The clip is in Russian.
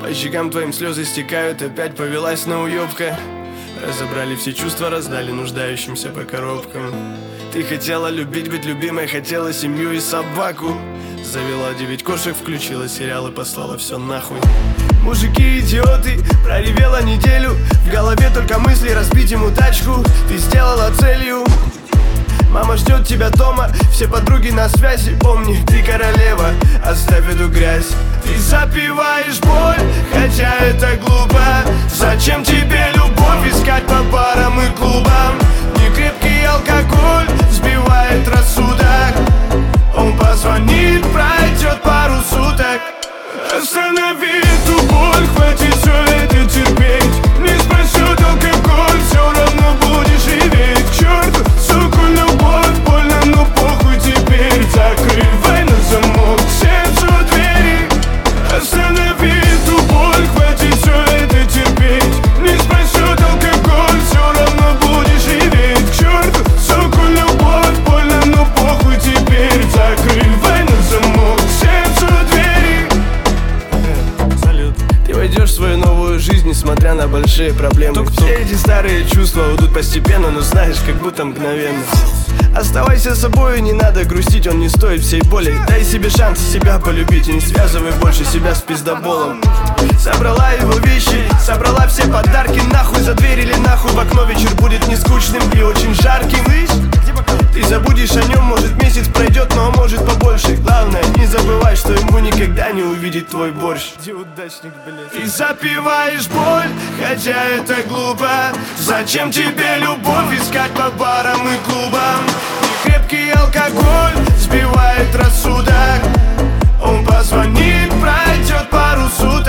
По щекам твоим слезы стекают, опять повелась на уёбка. Разобрали все чувства, раздали нуждающимся по коробкам. Ты хотела любить, быть любимой, хотела семью и собаку. Завела 9 кошек, включила сериал и послала все нахуй. Мужики идиоты, проревела неделю. В голове только мысли разбить ему тачку. Ты сделала целью. Мама ждет тебя дома, все подруги на связи. Помни, ты королева, оставь эту грязь. Ты запиваешь боль, хотя это глупо. Зачем тебе любовь искать по барам и клубам? Некрепкий алкоголь сбивает рассудок. Он позвонит, пройдет пару суток. Останови эту боль, хватит все это терпеть. Не спасет алкоголь, все равно будешь реветь. К черту, суку, любовь, больно, но похуй теперь. Закрывай на замок сердцу двери. Останови эту боль, хватит все это терпеть. Не спасет алкоголь, все равно будешь реветь. К черту, суку, любовь, больно, но похуй теперь. Закрывай на замок сердцу двери. Ты войдешь в свою новую жизнь, несмотря на большие проблемы. Все эти старые чувства уйдут постепенно, но знаешь, как будто мгновенно. Оставайся собой, не надо грустить, он не стоит всей боли. Дай себе шанс себя полюбить и не связывай больше себя с пиздоболом. Собрала его вещи, собрала все подарки. Нахуй задверили, нахуй в окно. Вечер будет не скучным и очень жарким. Ты забудешь о нем, может месяц пройдет, но может побольше. Главное, не забывай, что ему никогда не увидеть твой борщ. Ты запиваешь боль, хотя это глупо. Зачем тебе любовь искать по барам и клубам? Крепкий алкоголь сбивает рассудок. Он позвонит, пройдет пару суток.